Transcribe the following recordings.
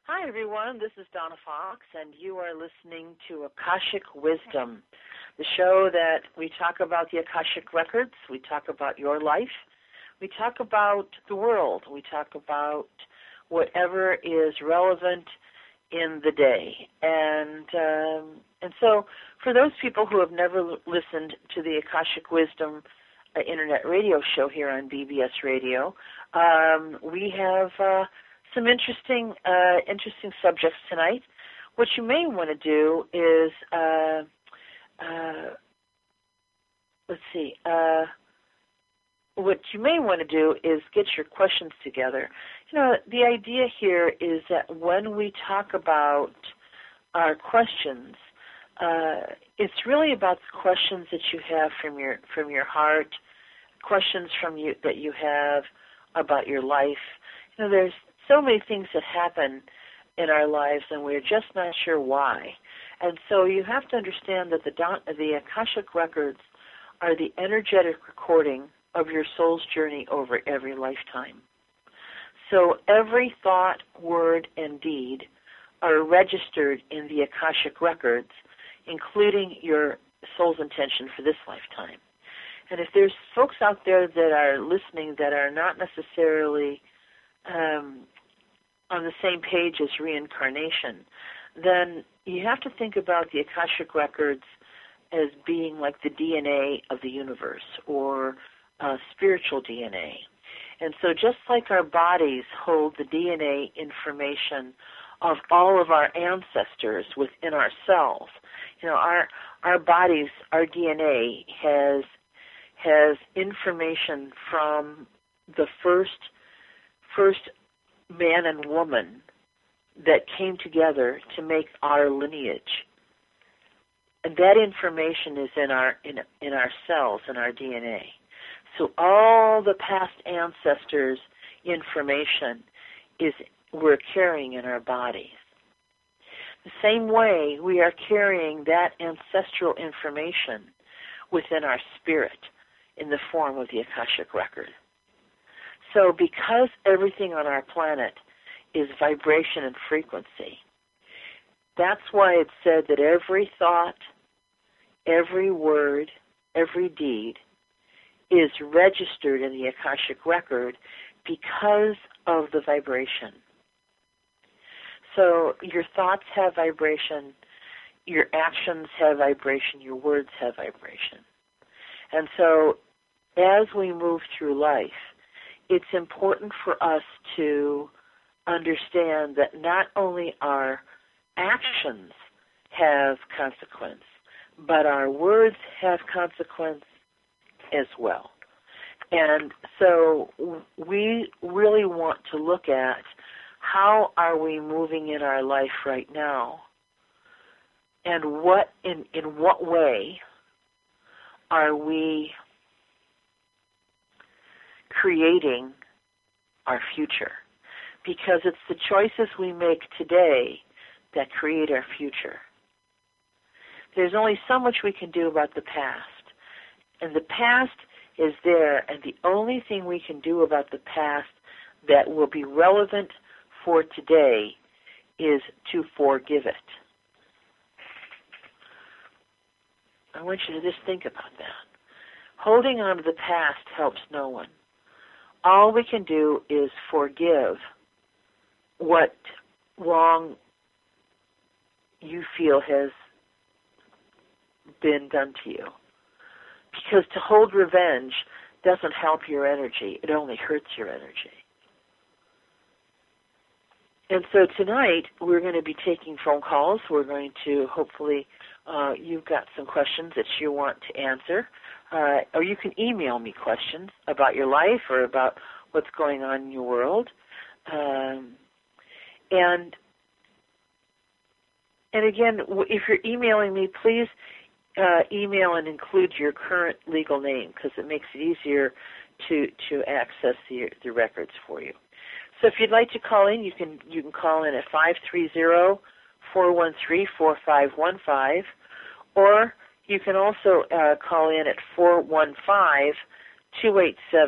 Hi, everyone. This is Donna Fox, and you are listening to Akashic Wisdom, the show that we talk about the Akashic Records, we talk about your life, we talk about the world, we talk about whatever is relevant in the day. And so for those people who have never listened to the Akashic Wisdom internet radio show here on BBS Radio, we have some interesting subjects tonight. What you may want to do is, what you may want to do is get your questions together. You know, the idea here is that when we talk about our questions, it's really about the questions that you have from your heart, questions that you have about your life. You know, there's so many things that happen in our lives, and we're just not sure why. And so you have to understand that the Akashic Records are the energetic recording of your soul's journey over every lifetime. So every thought, word, and deed are registered in the Akashic Records, including your soul's intention for this lifetime. And if there's folks out there that are listening that are not necessarily on the same page as reincarnation, then you have to think about the Akashic Records as being like the DNA of the universe, or spiritual DNA. And so just like our bodies hold the DNA information of all of our ancestors within ourselves, you know, our bodies, our DNA has information from the first man and woman that came together to make our lineage. And that information is in our cells, in our DNA. So all the past ancestors' information we're carrying in our bodies. The same way, we are carrying that ancestral information within our spirit in the form of the Akashic Record. So because everything on our planet is vibration and frequency, that's why it's said that every thought, every word, every deed is registered in the Akashic Record because of the vibration. So your thoughts have vibration, your actions have vibration, your words have vibration. And so as we move through life, it's important for us to understand that not only our actions have consequence, but our words have consequence as well. And so we really want to look at how are we moving in our life right now, and in what way are we creating our future, because it's the choices we make today that create our future. There's only so much we can do about the past, and the past is there, and the only thing we can do about the past that will be relevant for today is to forgive it. I want you to just think about that. Holding on to the past helps no one. All we can do is forgive what wrong you feel has been done to you. Because to hold revenge doesn't help your energy. It only hurts your energy. And so tonight we're going to be taking phone calls. We're going to hopefully, you've got some questions that you want to answer. Or you can email me questions about your life or about what's going on in your world. And again, if you're emailing me, please email and include your current legal name, because it makes it easier to access the records for you. So if you'd like to call in, you can call in at 530-413-4515, or you can also call in at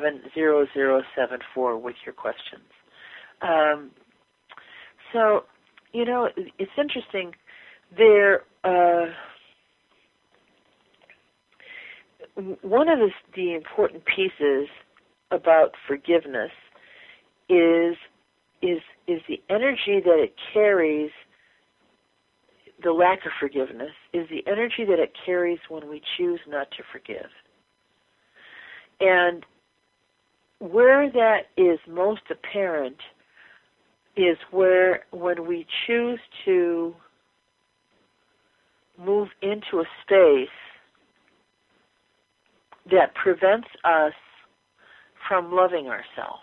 415-287-0074 with your questions. So it's interesting. There, one of the important pieces about forgiveness is the energy that it carries. The lack of forgiveness is the energy that it carries when we choose not to forgive. And where that is most apparent is when we choose to move into a space that prevents us from loving ourselves.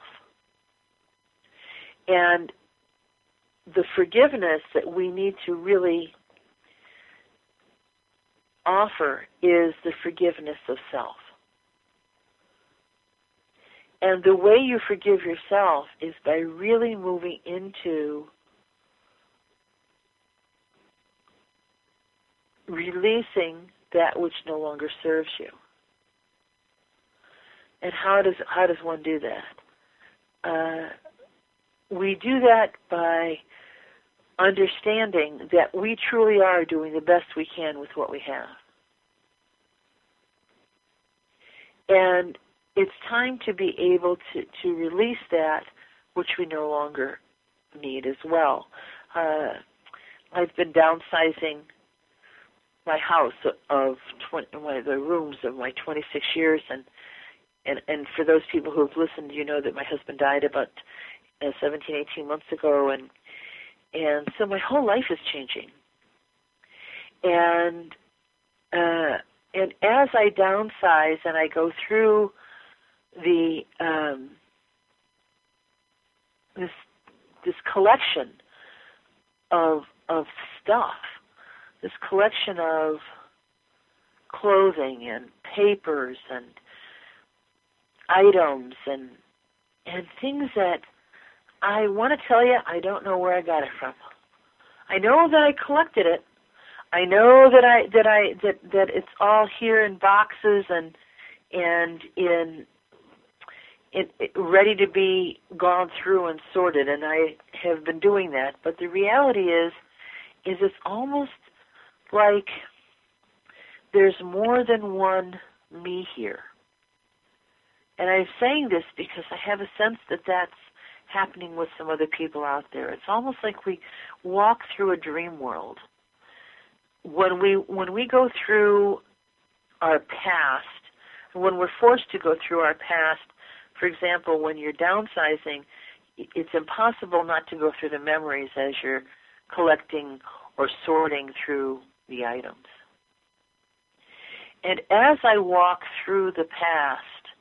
And the forgiveness that we need to really offer is the forgiveness of self. And the way you forgive yourself is by really moving into releasing that which no longer serves you. And how does one do that? We do that by understanding that we truly are doing the best we can with what we have. And it's time to be able to release that which we no longer need as well. I've been downsizing my house of the rooms of my 26 years, and for those people who have listened, you know that my husband died about 17, 18 months ago, and so my whole life is changing. And as I downsize and I go through the this collection of stuff, this collection of clothing and papers and items and things that I want to tell you, I don't know where I got it from. I know that I collected it. I know that it's all here in boxes and in ready to be gone through and sorted, and I have been doing that. But the reality is it's almost like there's more than one me here. And I'm saying this because I have a sense that that's happening with some other people out there. It's almost like we walk through a dream world. When we go through our past, when we're forced to go through our past, for example, when you're downsizing, it's impossible not to go through the memories as you're collecting or sorting through the items. And as I walk through the past,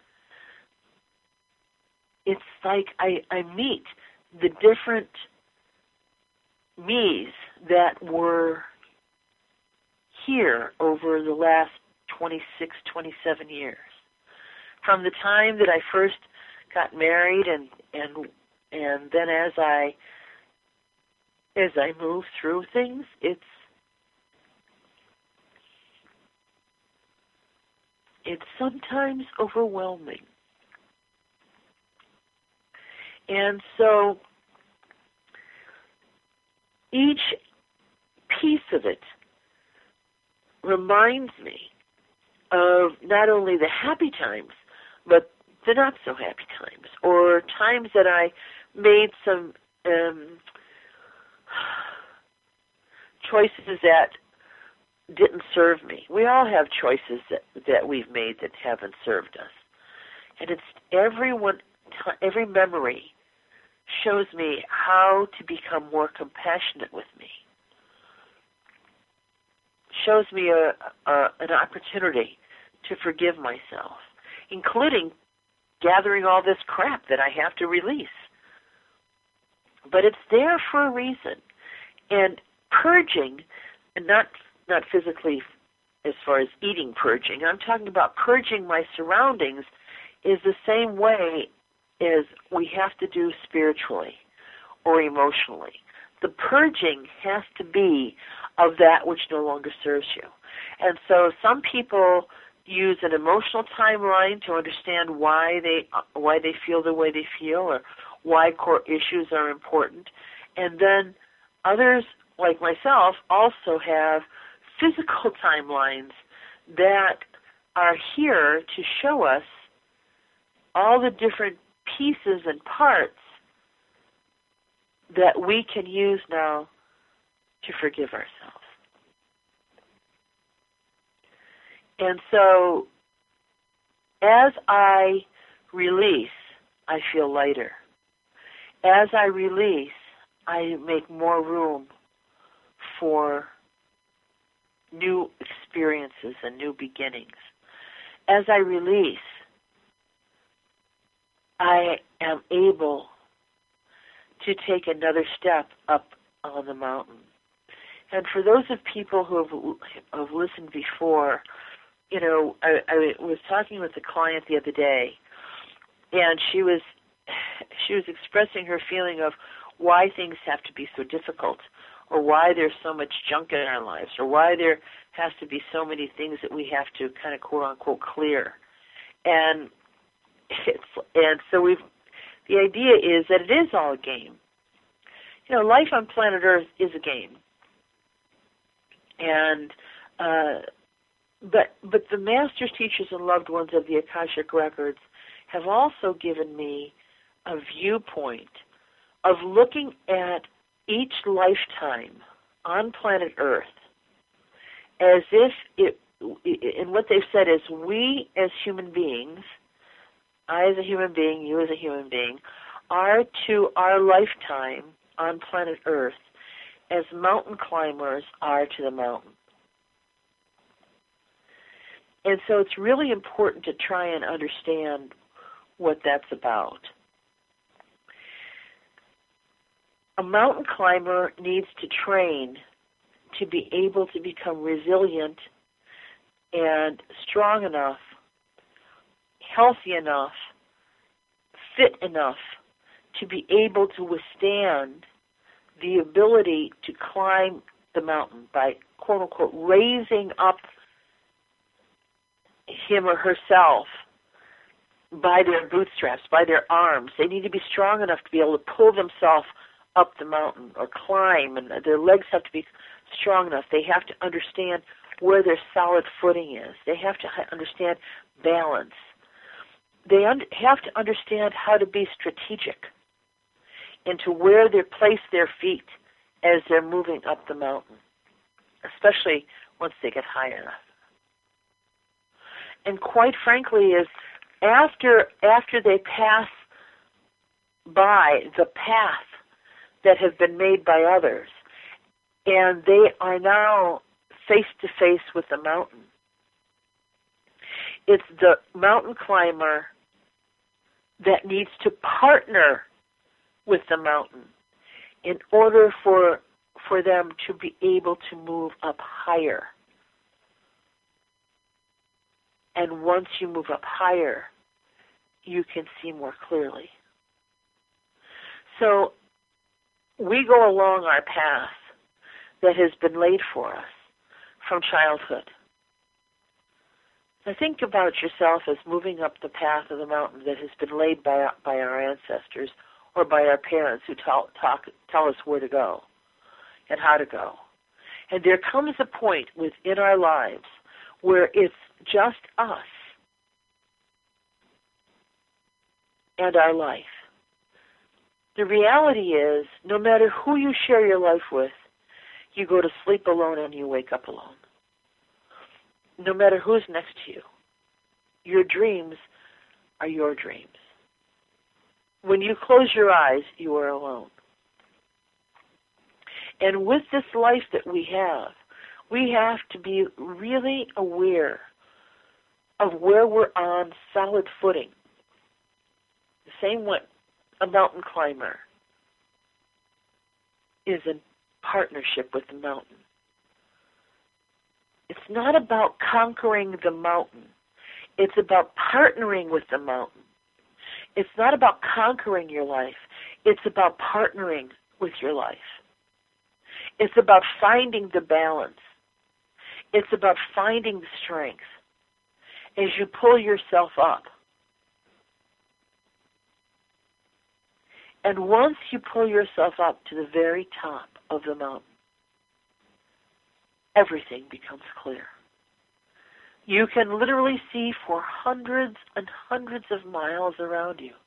it's like I meet the different me's that were here over the last 26, 27 years. From the time that I first got married and then as I move through things, it's sometimes overwhelming. And so each piece of it reminds me of not only the happy times, but the not so happy times, or times that I made some choices that didn't serve me. We all have choices that we've made that haven't served us. And it's every memory shows me how to become more compassionate with me. Shows me an opportunity to forgive myself, including gathering all this crap that I have to release. But it's there for a reason. And purging, and not physically as far as eating purging, I'm talking about purging my surroundings, is the same way as we have to do spiritually or emotionally. The purging has to be of that which no longer serves you. And so some people use an emotional timeline to understand why they feel the way they feel or why core issues are important. And then Others, like myself, also have physical timelines that are here to show us all the different pieces and parts that we can use now to forgive ourselves. And so, as I release, I feel lighter. As I release, I make more room for new experiences and new beginnings. As I release, I am able to take another step up on the mountain. And for those of people who have listened before, you know, I was talking with a client the other day, and she was expressing her feeling of why things have to be so difficult, or why there's so much junk in our lives, or why there has to be so many things that we have to kind of quote unquote clear. And so the idea is that it is all a game. You know, life on planet Earth is a game. And but the masters, teachers, and loved ones of the Akashic Records have also given me a viewpoint of looking at each lifetime on planet Earth as if and what they've said is, we as human beings, I as a human being, you as a human being, are to our lifetime on planet Earth as mountain climbers are to the mountain. And so it's really important to try and understand what that's about. A mountain climber needs to train to be able to become resilient and strong enough, healthy enough, fit enough to be able to withstand the ability to climb the mountain by, quote unquote, raising up him or herself by their bootstraps, by their arms. They need to be strong enough to be able to pull themselves up the mountain or climb, and their legs have to be strong enough. They have to understand where their solid footing is. They have to understand balance. They have to understand how to be strategic into where they place their feet as they're moving up the mountain, especially once they get high enough. And quite frankly, is after they pass by the path that have been made by others, and they are now face to face with the mountain, it's the mountain climber that needs to partner with the mountain in order for them to be able to move up higher. And once you move up higher, you can see more clearly. So we go along our path that has been laid for us from childhood. Now think about yourself as moving up the path of the mountain that has been laid by our ancestors or by our parents who tell us where to go and how to go. And there comes a point within our lives where it's just us and our life. The reality is, no matter who you share your life with, you go to sleep alone and you wake up alone. No matter who's next to you, your dreams are your dreams. When you close your eyes, you are alone. And with this life that we have to be really aware of where we're on solid footing. The same way a mountain climber is in partnership with the mountain. It's not about conquering the mountain. It's about partnering with the mountain. It's not about conquering your life. It's about partnering with your life. It's about finding the balance. It's about finding the strength as you pull yourself up. And once you pull yourself up to the very top, of the mountain, everything becomes clear. You can literally see for hundreds and hundreds of miles around you.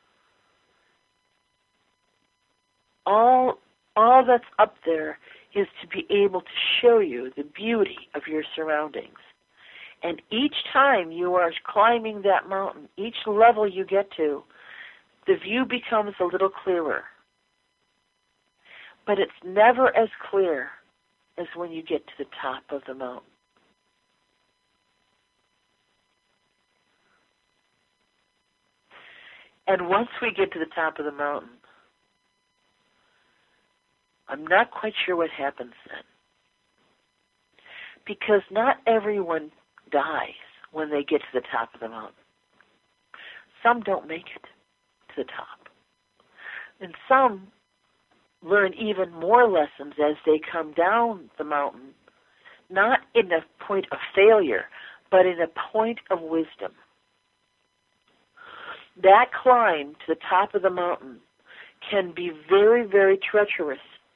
All that's up there is to be able to show you the beauty of your surroundings. And each time you are climbing that mountain, each level you get to, the view becomes a little clearer. But it's never as clear as when you get to the top of the mountain. And once we get to the top of the mountain, I'm not quite sure what happens then. Because not everyone dies when they get to the top of the mountain. Some don't make it to the top. And some learn even more lessons as they come down the mountain, not in a point of failure, but in a point of wisdom. That climb to the top of the mountain can be very, very treacherous.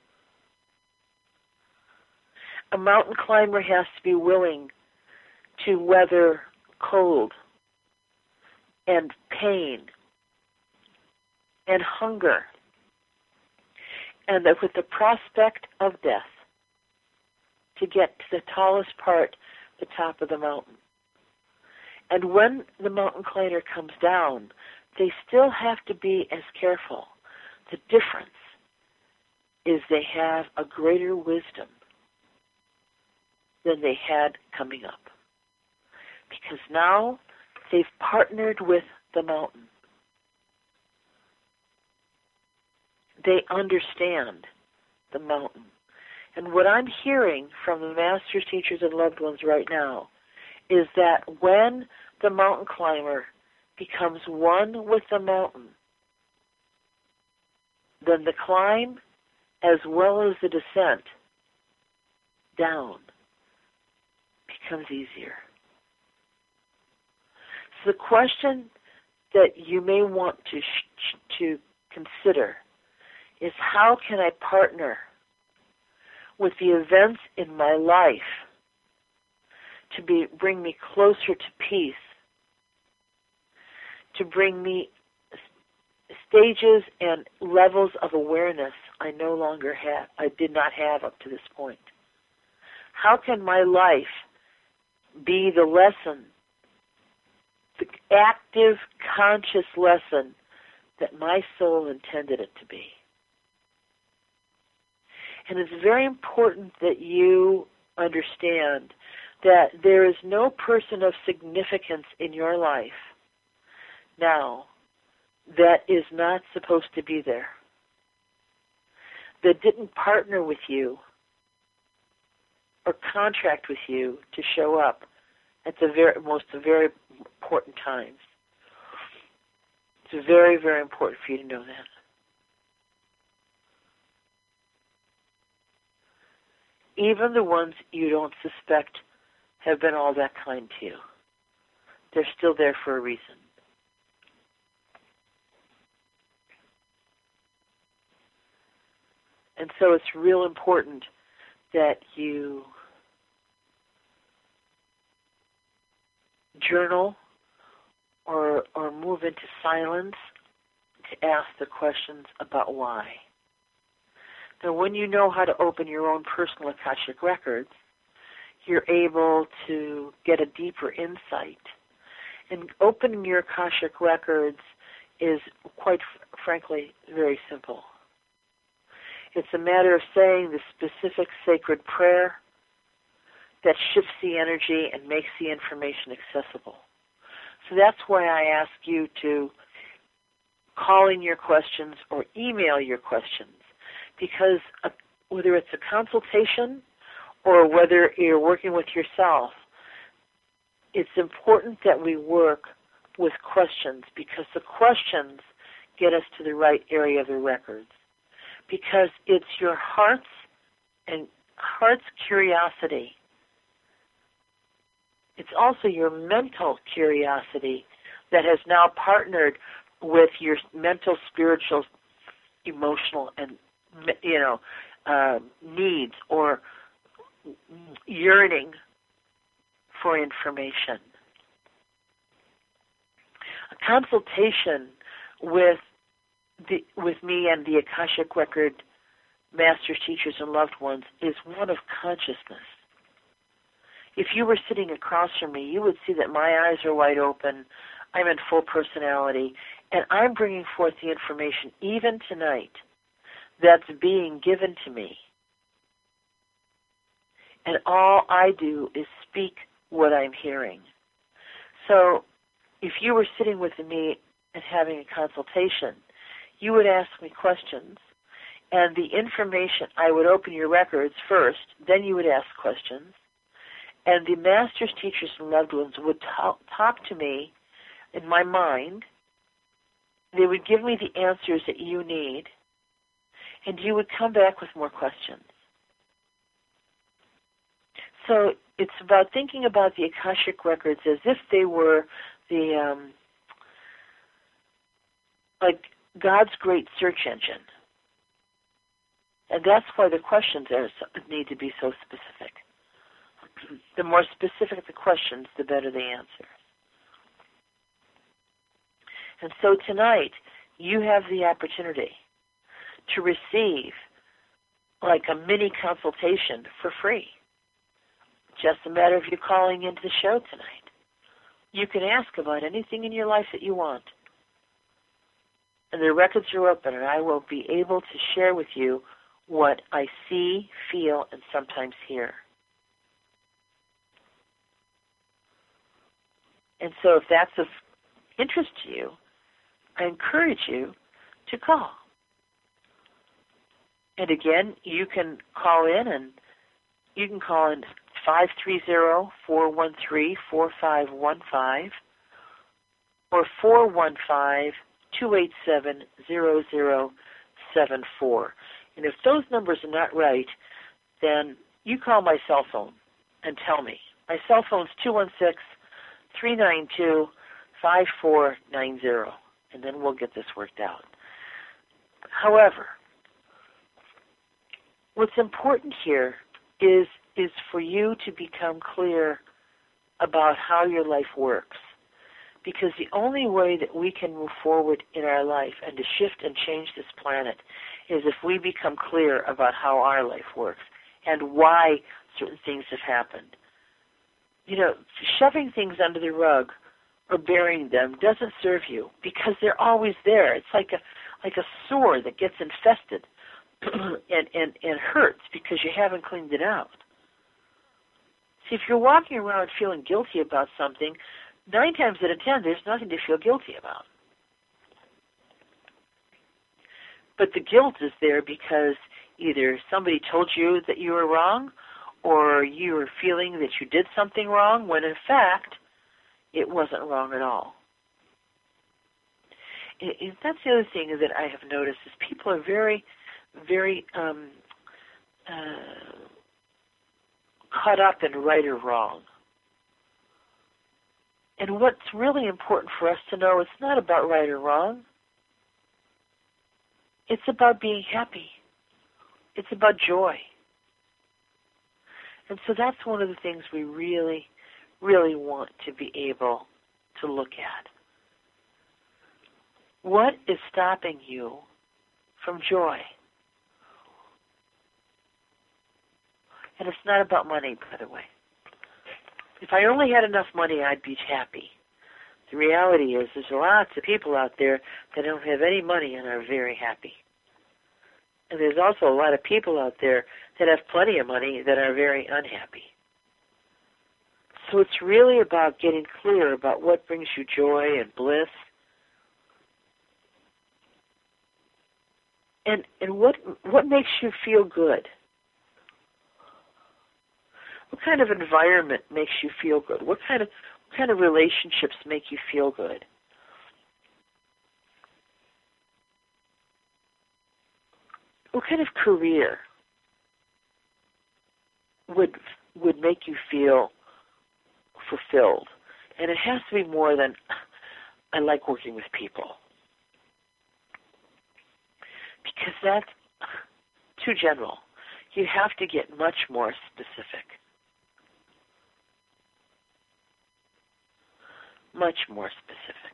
A mountain climber has to be willing to weather cold and pain and hunger, and that with the prospect of death, to get to the tallest part, the top of the mountain. And when the mountain climber comes down, they still have to be as careful. The difference is they have a greater wisdom than they had coming up. Because now they've partnered with the mountain. They understand the mountain. And what I'm hearing from the masters, teachers, and loved ones right now is that when the mountain climber becomes one with the mountain, then the climb as well as the descent down becomes easier. So the question that you may want to consider is, how can I partner with the events in my life to bring me closer to peace, to bring me stages and levels of awareness I no longer have, I did not have up to this point? How can my life be the lesson, the active, conscious lesson that my soul intended it to be? And it's very important that you understand that there is no person of significance in your life now that is not supposed to be there, that didn't partner with you or contract with you to show up at the very important times. It's very, very important for you to know that. Even the ones you don't suspect have been all that kind to you, they're still there for a reason. And so it's real important that you journal or move into silence to ask the questions about why. Now, when you know how to open your own personal Akashic records, you're able to get a deeper insight. And opening your Akashic records is, quite frankly, very simple. It's a matter of saying the specific sacred prayer that shifts the energy and makes the information accessible. So that's why I ask you to call in your questions or email your questions, because whether it's a consultation or whether you're working with yourself, it's important that we work with questions, because the questions get us to the right area of the records. Because it's your heart's curiosity. It's also your mental curiosity that has now partnered with your mental, spiritual, emotional, and needs or yearning for information. A consultation with me and the Akashic Record masters, teachers, and loved ones is one of consciousness. If you were sitting across from me, you would see that my eyes are wide open, I'm in full personality, and I'm bringing forth the information even tonight that's being given to me. And all I do is speak what I'm hearing. So if you were sitting with me and having a consultation, you would ask me questions, and the information, I would open your records first, then you would ask questions, and the masters, teachers, and loved ones would talk to me in my mind. They would give me the answers that you need, and you would come back with more questions. So it's about thinking about the Akashic Records as if they were the, like God's great search engine. And that's why the questions need to be so specific. The more specific the questions, the better the answer. And so tonight, you have the opportunity to receive like a mini consultation for free. Just a matter of you calling into the show tonight. You can ask about anything in your life that you want. And the records are open, and I will be able to share with you what I see, feel, and sometimes hear. And so if that's of interest to you, I encourage you to call. And again, you can call in, and you can call in 530-413-4515 or 415-287-0074. And if those numbers are not right, then you call my cell phone and tell me. My cell phone is 216-392-5490, and then we'll get this worked out. However, what's important here is for you to become clear about how your life works. Because the only way that we can move forward in our life and to shift and change this planet is if we become clear about how our life works and why certain things have happened. You know, shoving things under the rug or burying them doesn't serve you because they're always there. It's like a sore that gets infested and hurts because you haven't cleaned it out. See, if you're walking around feeling guilty about something, 9 times out of 10, there's nothing to feel guilty about. But the guilt is there because either somebody told you that you were wrong or you were feeling that you did something wrong when in fact it wasn't wrong at all. And that's the other thing that I have noticed is people are very, very caught up in right or wrong. And what's really important for us to know, it's not about right or wrong. It's about being happy. It's about joy. And so that's one of the things we really, really want to be able to look at. What is stopping you from joy? And it's not about money, by the way. If I only had enough money, I'd be happy. The reality is there's lots of people out there that don't have any money and are very happy. And there's also a lot of people out there that have plenty of money that are very unhappy. So it's really about getting clear about what brings you joy and bliss. And what makes you feel good? What kind of environment makes you feel good? What kind of relationships make you feel good? What kind of career would make you feel fulfilled? And it has to be more than I like working with people. Because that's too general. you have to get much more specific. Much more specific.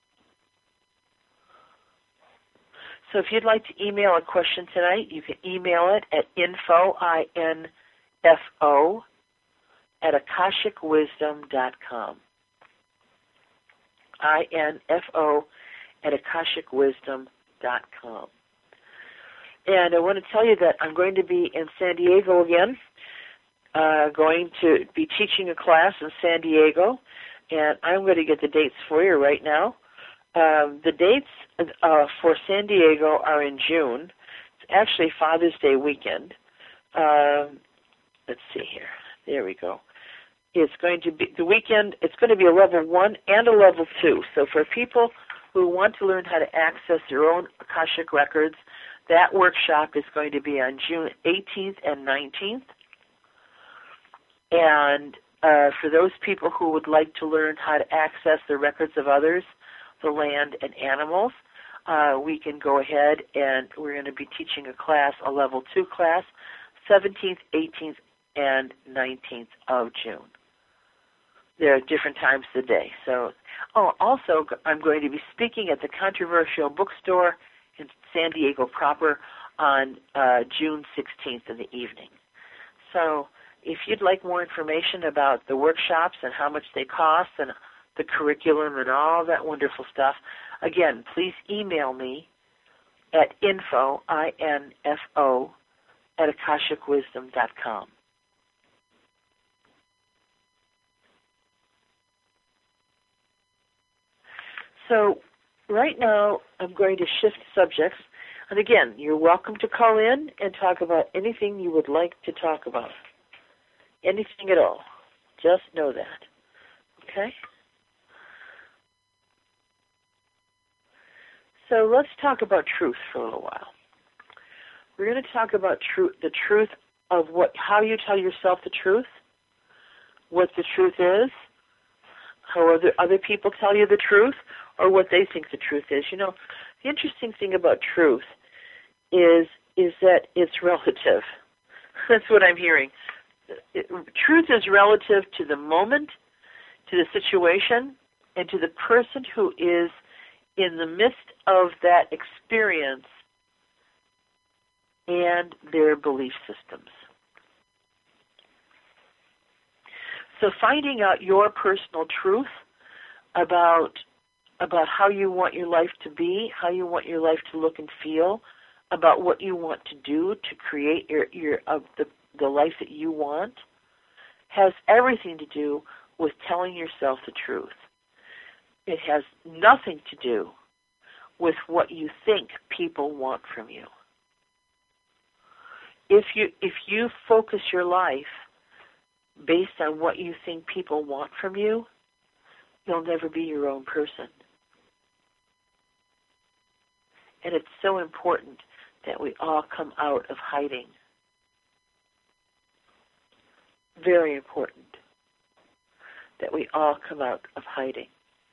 So if you'd like to email a question tonight, you can email it at info, I-N-F-O, at akashicwisdom.com. I-N-F-O at akashicwisdom.com. And I want to tell you that I'm going to be in San Diego again, going to be teaching a class in San Diego, and I'm going to get the dates for you right now. The dates for San Diego are in June. It's actually Father's Day weekend. Let's see here. There we go. It's going to be the weekend. It's going to be a level 1 and a level 2. So for people who want to learn how to access their own Akashic records, that workshop is going to be on June 18th and 19th. And for those people who would like to learn how to access the records of others, the land, and animals, we can go ahead and we're going to be teaching a class, a level 2 class, 17th, 18th, and 19th of June. There are different times of the day. So, also I'm going to be speaking at the Controversial Bookstore in San Diego proper on June 16th in the evening. So if you'd like more information about the workshops and how much they cost and the curriculum and all that wonderful stuff, again, please email me at info, I-N-F-O, at akashicwisdom.com. So right now I'm going to shift subjects. And again, you're welcome to call in and talk about anything you would like to talk about. Anything at all. Just know that. Okay? So let's talk about truth for a little while. We're going to talk about the truth of how you tell yourself the truth, what the truth is, how other people tell you the truth, or what they think the truth is. You know, the interesting thing about truth is that it's relative. That's what I'm hearing. Truth is relative to the moment, to the situation, and to the person who is in the midst of that experience and their belief systems. So finding out your personal truth about how you want your life to be, how you want your life to look and feel, about what you want to do to create the life that you want, has everything to do with telling yourself the truth. It has nothing to do with what you think people want from you. If you focus your life based on what you think people want from you, you'll never be your own person. And it's so important that we all come out of hiding. Very important that we all come out of hiding.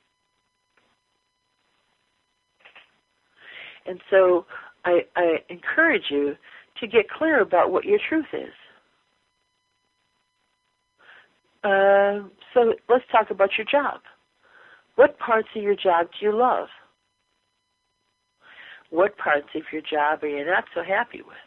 And so I encourage you to get clear about what your truth is. So let's talk about your job. What parts of your job do you love? What parts of your job are you not so happy with?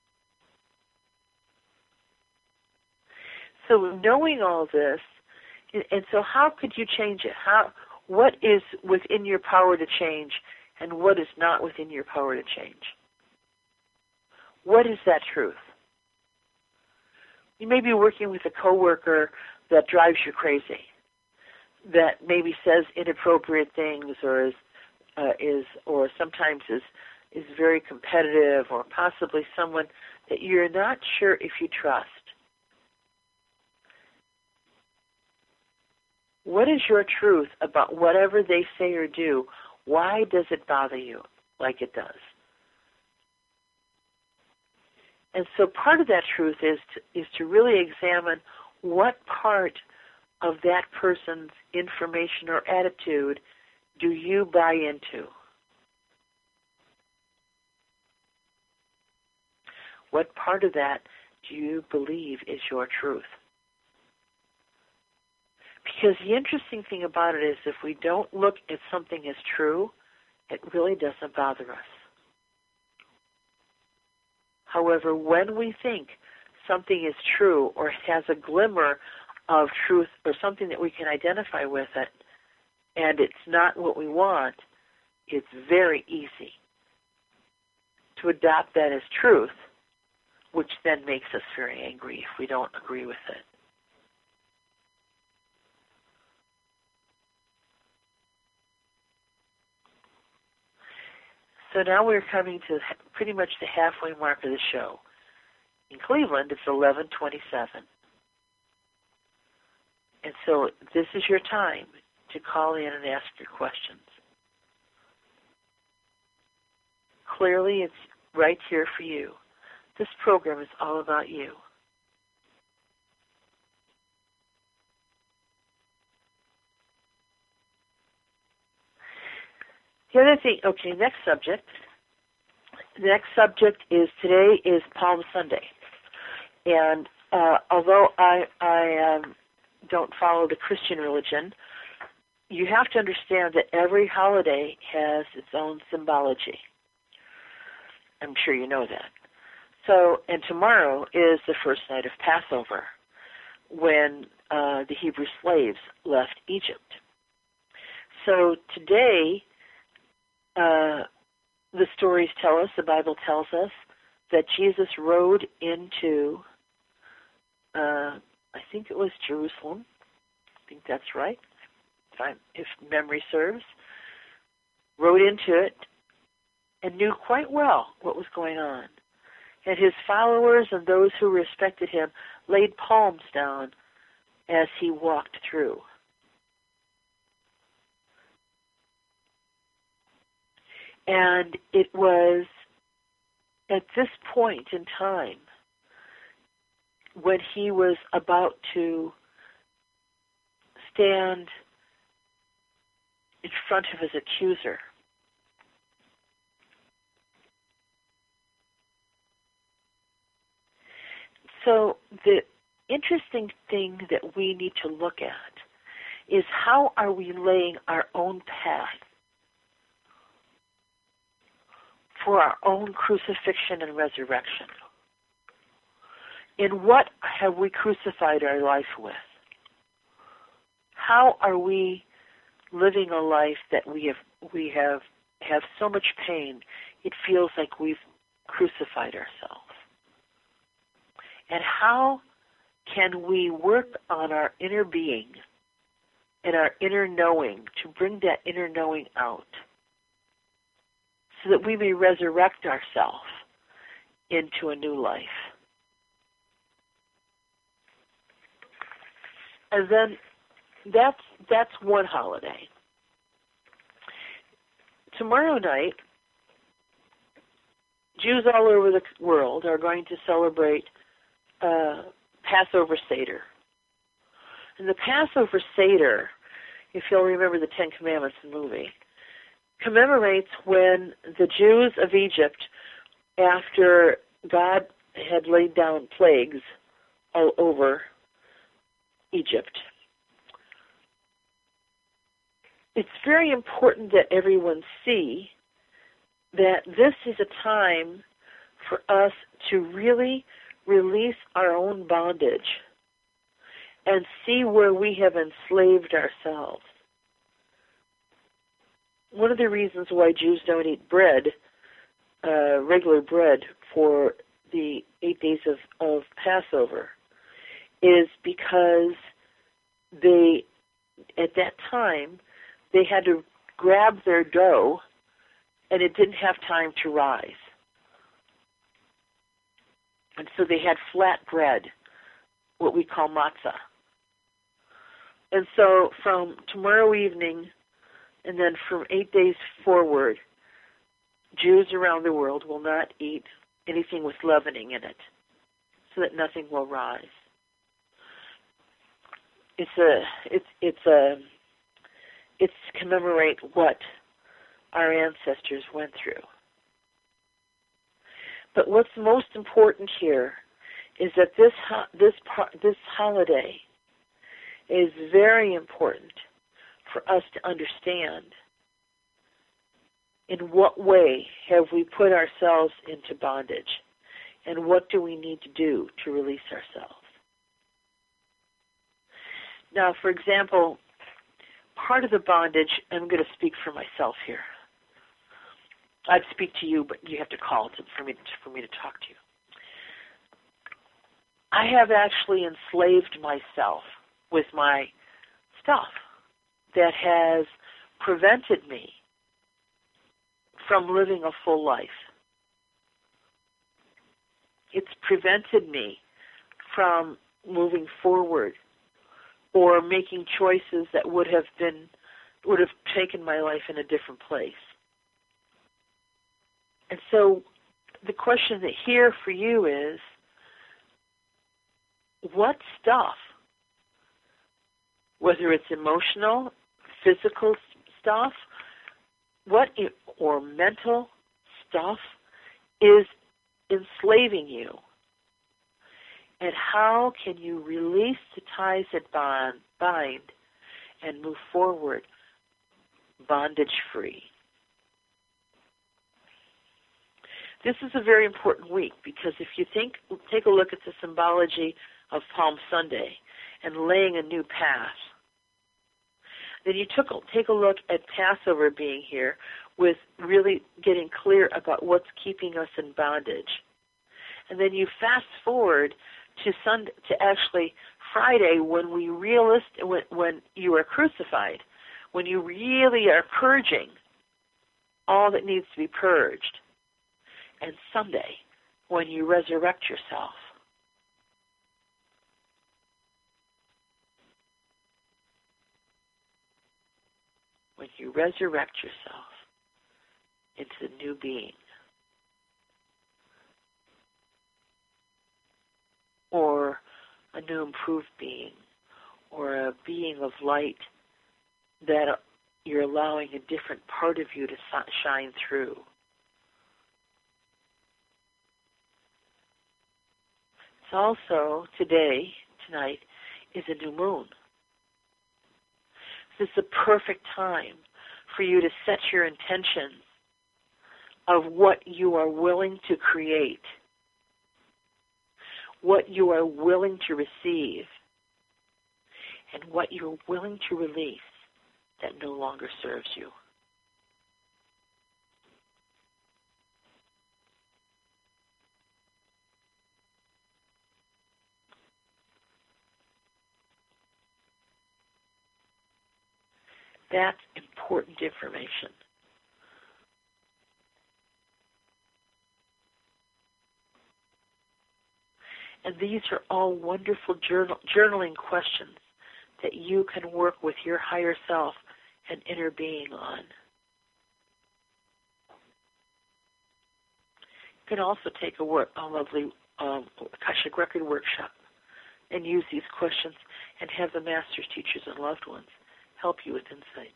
So knowing all this, and so how could you change it? What is within your power to change, and what is not within your power to change? What is that truth? You may be working with a coworker that drives you crazy, that maybe says inappropriate things, or sometimes is very competitive, or possibly someone that you're not sure if you trust. What is your truth about whatever they say or do? Why does it bother you like it does? And so part of that truth is to really examine what part of that person's information or attitude do you buy into? What part of that do you believe is your truth? Because the interesting thing about it is if we don't look at something as true, it really doesn't bother us. However, when we think something is true or has a glimmer of truth or something that we can identify with it, and it's not what we want, it's very easy to adopt that as truth, which then makes us very angry if we don't agree with it. So now we're coming to pretty much the halfway mark of the show. In Cleveland, it's 11:27. And so this is your time to call in and ask your questions. Clearly, it's right here for you. This program is all about you. The other thing, okay, next subject. The next subject is today is Palm Sunday. And although I don't follow the Christian religion, you have to understand that every holiday has its own symbology. I'm sure you know that. So, and tomorrow is the first night of Passover, when the Hebrew slaves left Egypt. So today, the stories tell us, the Bible tells us, that Jesus rode into, I think it was Jerusalem. I think that's right, if memory serves. Rode into it and knew quite well what was going on. And his followers and those who respected him laid palms down as he walked through. And it was at this point in time when he was about to stand in front of his accuser. So the interesting thing that we need to look at is how are we laying our own path for our own crucifixion and resurrection? In what have we crucified our life with? How are we living a life that we have so much pain, it feels like we've crucified ourselves? And how can we work on our inner being and our inner knowing to bring that inner knowing out so that we may resurrect ourselves into a new life? And then that's one holiday. Tomorrow night, Jews all over the world are going to celebrate Passover Seder. And the Passover Seder, if you'll remember the Ten Commandments movie, commemorates when the Jews of Egypt, after God had laid down plagues all over Egypt. It's very important that everyone see that this is a time for us to really release our own bondage and see where we have enslaved ourselves. One of the reasons why Jews don't eat bread, regular bread, for the 8 days of Passover is because they, at that time, they had to grab their dough and it didn't have time to rise. And so they had flat bread, what we call matzah. And so from tomorrow evening and then from 8 days forward, Jews around the world will not eat anything with leavening in it so that nothing will rise. It's to commemorate what our ancestors went through. But what's most important here is that this holiday is very important for us to understand in what way have we put ourselves into bondage, and what do we need to do to release ourselves. Now, for example, part of the bondage, I'm going to speak for myself here. I'd speak to you, but you have to call for me to talk to you. I have actually enslaved myself with my stuff that has prevented me from living a full life. It's prevented me from moving forward or making choices that would have taken my life in a different place. And so the question here for you is, what stuff, whether it's emotional, physical stuff, or mental stuff, is enslaving you? And how can you release the ties that bind and move forward bondage-free? This is a very important week, because if you take a look at the symbology of Palm Sunday and laying a new path, then you take a look at Passover being here with really getting clear about what's keeping us in bondage. And then you fast forward to Sunday, to actually Friday, when when you are crucified, when you really are purging all that needs to be purged. And Sunday, when you resurrect yourself. When you resurrect yourself into the new being. Or a new improved being. Or a being of light that you're allowing a different part of you to shine through. It's also, tonight, is a new moon. This is a perfect time for you to set your intentions of what you are willing to create, what you are willing to receive, and what you're willing to release that no longer serves you. That's important information. And these are all wonderful journaling questions that you can work with your higher self and inner being on. You can also take a lovely Akashic Record workshop and use these questions and have the masters, teachers, and loved ones help you with insight.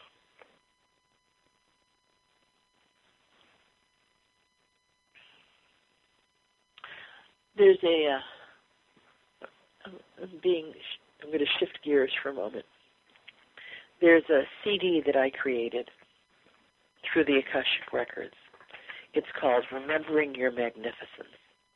There's I'm going to shift gears for a moment. There's a CD that I created through the Akashic Records. It's called Remembering Your Magnificence.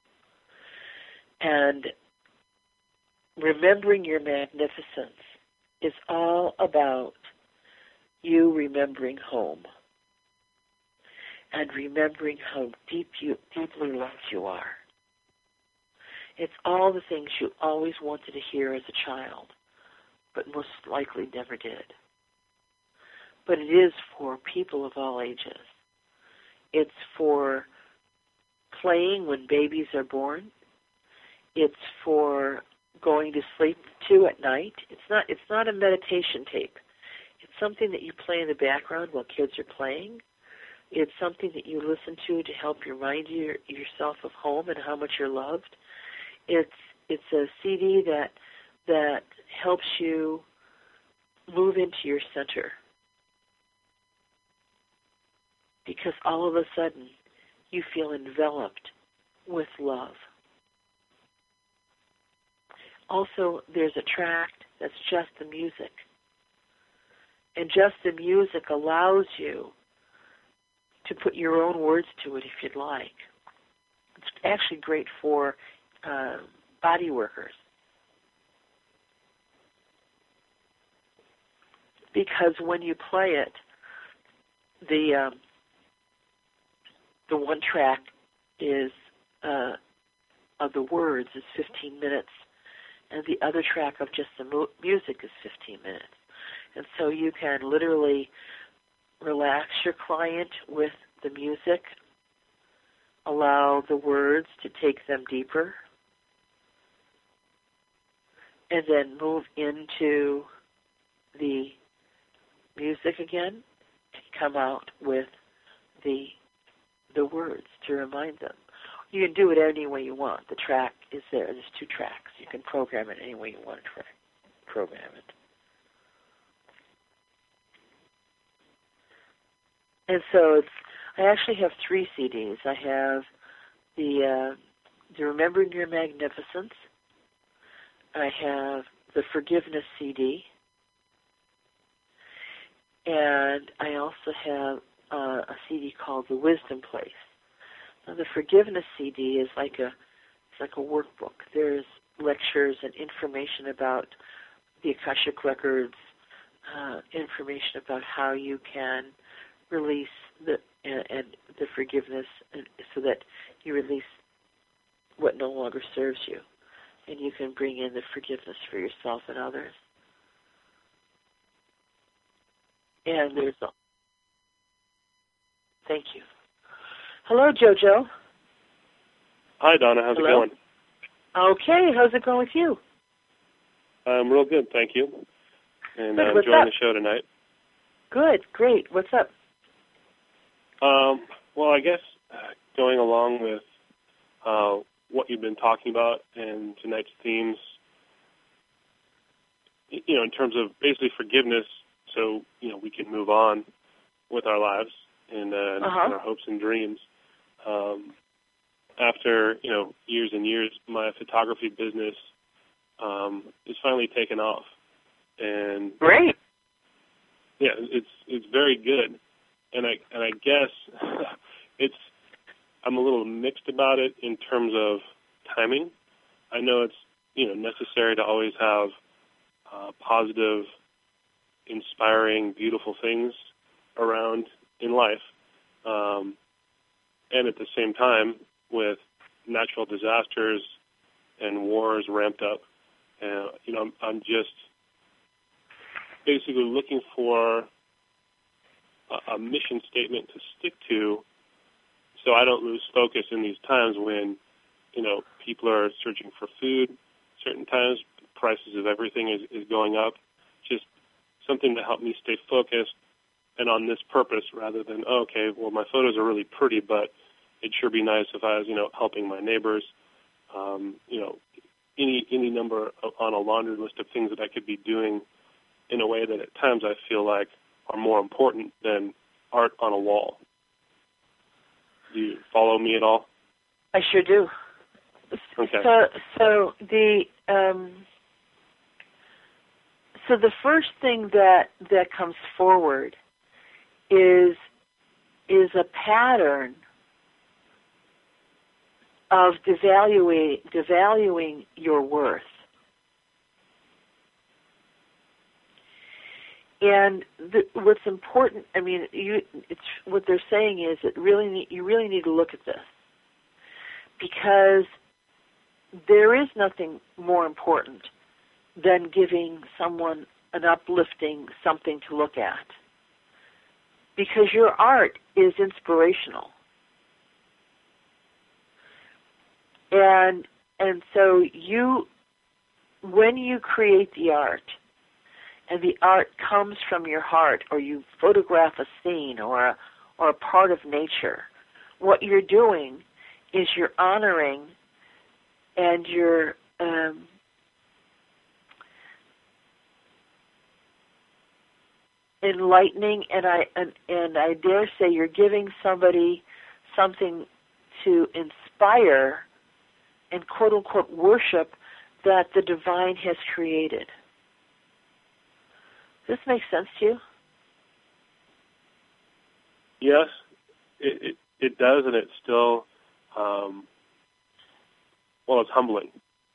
And Remembering Your Magnificence is all about you remembering home and remembering how deeply loved you are. It's all the things you always wanted to hear as a child, but most likely never did. But it is for people of all ages. It's for playing when babies are born. It's for going to sleep to at night. It's not a meditation tape. It's something that you play in the background while kids are playing. It's something that you listen to help remind yourself of home and how much you're loved. It's a CD that helps you move into your center, because all of a sudden you feel enveloped with love. Also, there's a track that's just the music. And just the music allows you to put your own words to it if you'd like. It's actually great for body workers. Because when you play it, the one track is of the words is 15 minutes, and the other track of just the music is 15 minutes. And so you can literally relax your client with the music, allow the words to take them deeper, and then move into the music again and come out with the words to remind them. You can do it any way you want. The track is there. There's 2 tracks. You can program it any way you want to program it. And so I actually have 3 CDs. I have the Remembering Your Magnificence. I have the Forgiveness CD. And I also have a CD called The Wisdom Place. Now, the Forgiveness CD is like a workbook. There's lectures and information about the Akashic Records, information about how you can release the forgiveness, so that you release what no longer serves you, and you can bring in the forgiveness for yourself and others. And there's thank you. Hello, JoJo. Hi, Donna. How's it going? Okay. How's it going with you? Real good, thank you. And good. I'm enjoying the show tonight. Good. Great. What's up? Well, I guess going along with what you've been talking about and tonight's themes, in terms of basically forgiveness, so, we can move on with our lives and our hopes and dreams. After, years and years, my photography business is finally taken off. And great. Yeah, it's very good. And I guess I'm a little mixed about it in terms of timing. I know it's, necessary to always have positive, inspiring, beautiful things around in life. And at the same time, with natural disasters and wars ramped up, I'm just basically looking for a mission statement to stick to, so I don't lose focus in these times when, people are searching for food. Certain times, prices of everything is going up. Just something to help me stay focused and on this purpose, rather than, my photos are really pretty, but it'd sure be nice if I was, helping my neighbors. Any number on a laundry list of things that I could be doing in a way that at times I feel like are more important than art on a wall. Do you follow me at all? I sure do. Okay. So the first thing that comes forward is a pattern of devaluing your worth. And what's important, what they're saying is that you really need to look at this, because there is nothing more important than giving someone an uplifting something to look at, because your art is inspirational. And so when you create the art, and the art comes from your heart, or you photograph a scene or a part of nature, what you're doing is you're honoring and you're enlightening, and I dare say you're giving somebody something to inspire and quote unquote worship that the divine has created. Does this make sense to you? Yes, it does, and it's still, it's humbling.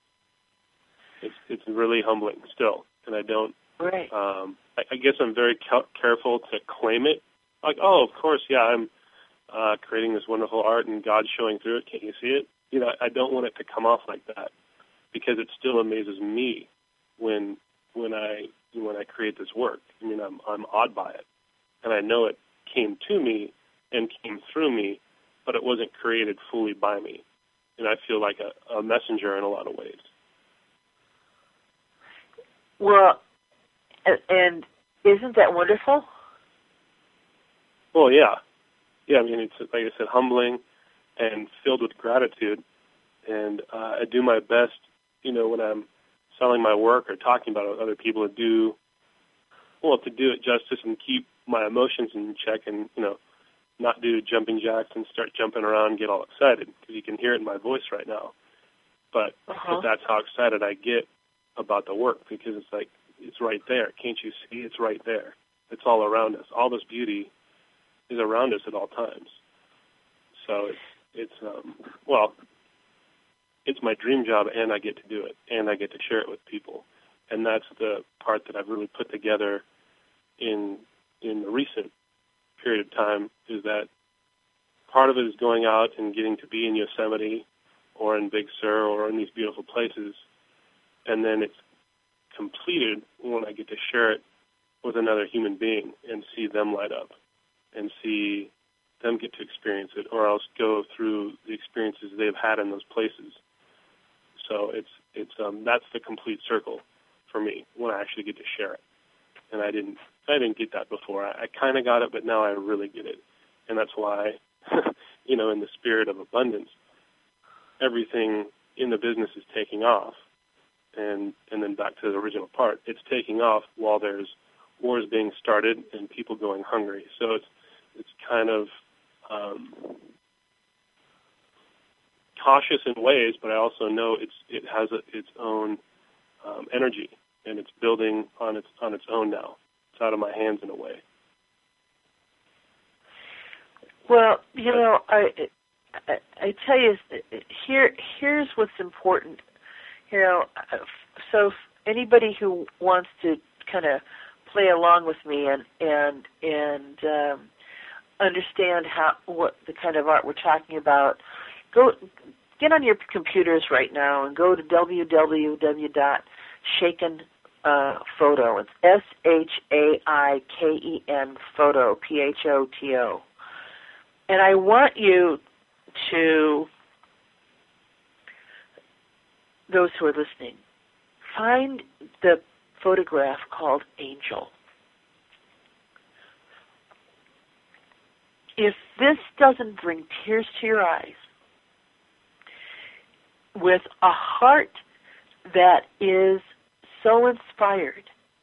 It's really humbling still, and I don't. Right. I guess I'm very careful to claim it. Like, oh, of course, yeah, I'm creating this wonderful art, and God's showing through it. Can't you see it? You know, I don't want it to come off like that, because it still amazes me when I create this work. I mean, I'm awed by it, and I know it came to me and came through me, but it wasn't created fully by me. And I feel like a messenger in a lot of ways. Well, and isn't that wonderful? Well, yeah. Yeah, I mean, it's, like I said, humbling and filled with gratitude. And I do my best, you know, when I'm selling my work or talking about it with other people to do it justice and keep my emotions in check and, you know, not do jumping jacks and start jumping around and get all excited, because you can hear it in my voice right now. But that's how excited I get about the work, because it's like, it's right there. Can't you see? It's right there. It's all around us. All this beauty is around us at all times. So it's my dream job, and I get to do it, and I get to share it with people. And that's the part that I've really put together in the recent period of time, is that part of it is going out and getting to be in Yosemite or in Big Sur or in these beautiful places, and then it's completed when I get to share it with another human being and see them light up and see them get to experience it, or else go through the experiences they've had in those places. So it's that's the complete circle for me when I actually get to share it. And I didn't get that before. I kind of got it, but now I really get it. And that's why, you know, in the spirit of abundance, everything in the business is taking off. And then back to the original part, it's taking off while there's wars being started and people going hungry. So it's kind of cautious in ways, but I also know it has its own energy, and it's building on its own now. It's out of my hands in a way. Well, you know, I tell you, here's what's important. You know, so anybody who wants to kind of play along with me and understand what the kind of art we're talking about, get on your computers right now and go to www.Shaiken Photo. It's SHAIKEN Photo, PHOTO. And I want you to, those who are listening, find the photograph called Angel. If this doesn't bring tears to your eyes, with a heart that is so inspired,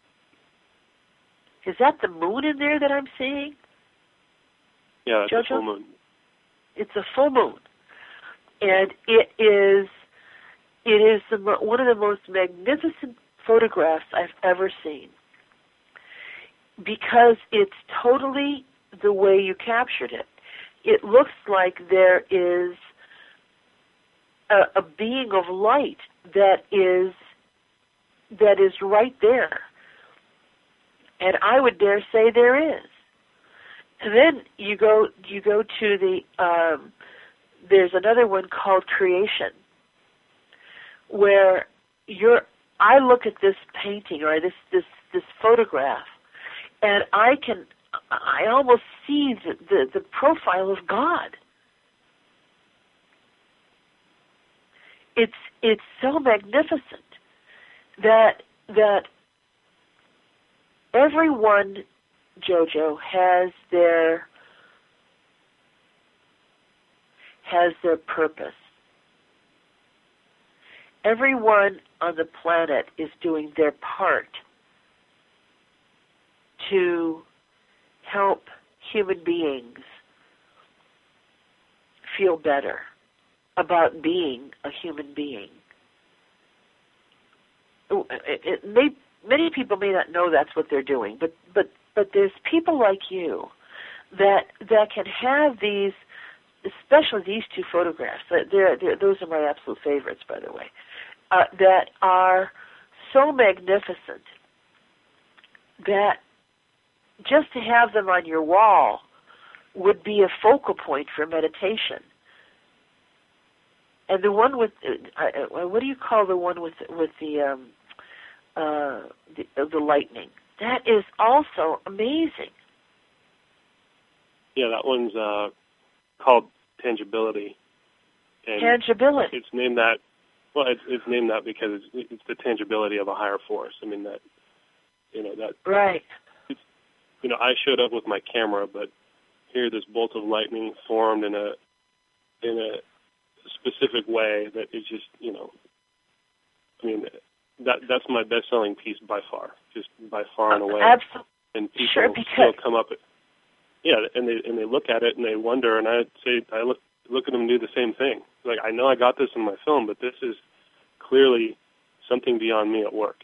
is that the moon in there that I'm seeing? Yeah, it's Jojo? a full moon. It's a full moon, and it is one of the most magnificent photographs I've ever seen, because it's totally the way you captured it. It looks like there is a being of light that is right there, and I would dare say there is. And then you go to the there's another one called Creation, where I look at this painting or this photograph, and I almost see the profile of God. It's so magnificent that everyone, Jojo, has their purpose. Everyone on the planet is doing their part to help human beings feel better about being a human being. many people may not know that's what they're doing, but there's people like you that can have these, especially these two photographs. Those are my absolute favorites, by the way. That are so magnificent that just to have them on your wall would be a focal point for meditation. And the one with what do you call the one with the lightning? That is also amazing. Yeah, that one's called Tangibility. And Tangibility. It's named that. Well, it's named that because it's the tangibility of a higher force. I mean that. Right. I showed up with my camera, but here this bolt of lightning formed in a specific way that is just, that's my best-selling piece by far, just by far and away. Absolutely. And people still come up, and they look at it and they wonder, and I look at them and do the same thing. Like, I know I got this in my film, but this is clearly something beyond me at work.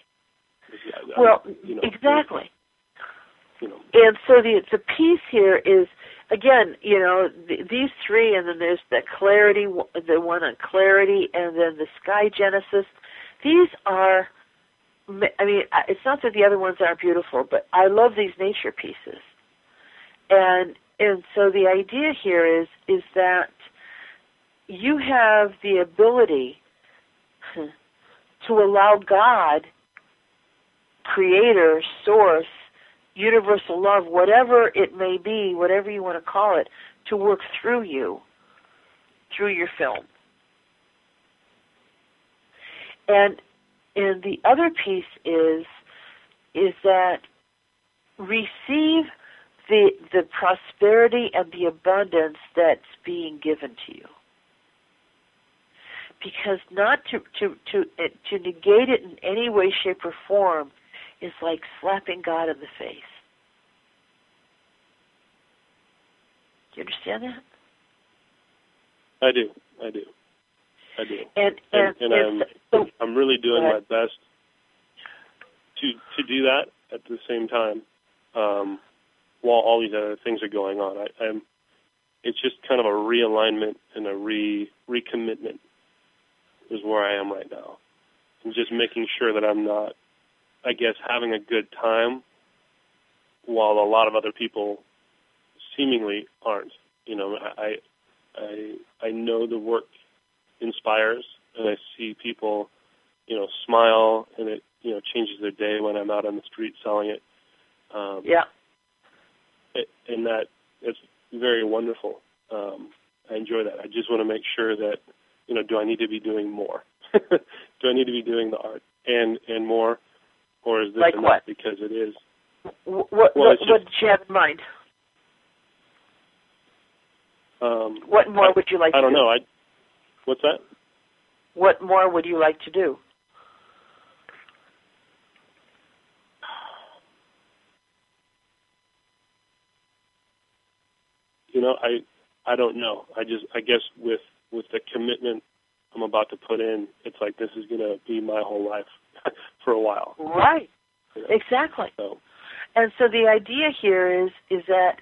Exactly. And so the piece here is, again, these three, and then there's the clarity, the one on clarity, and then the sky genesis. These are, it's not that the other ones aren't beautiful, but I love these nature pieces. And so the idea here is that you have the ability to allow God, creator, source, universal love, whatever it may be, whatever you want to call it, to work through you, through your film. And the other piece is that receive the prosperity and the abundance that's being given to you. Because not to negate it in any way, shape, or form is like slapping God in the face. Do you understand that? I do. And I'm really doing my best to do that at the same time, while all these other things are going on. It's just kind of a realignment and a recommitment is where I am right now. I'm just making sure that I'm not, I guess, having a good time while a lot of other people seemingly aren't. I know the work inspires, and I see people, smile, and it, changes their day when I'm out on the street selling it. And that it's very wonderful. I enjoy that. I just want to make sure that, do I need to be doing more? Do I need to be doing the art and more, or is this like enough what? Because it is. What did you have in mind? What more would you like to do? I don't know. What's that? What more would you like to do? I don't know. I guess with the commitment I'm about to put in, it's like this is going to be my whole life for a while. Right. Exactly. So. And so the idea here is that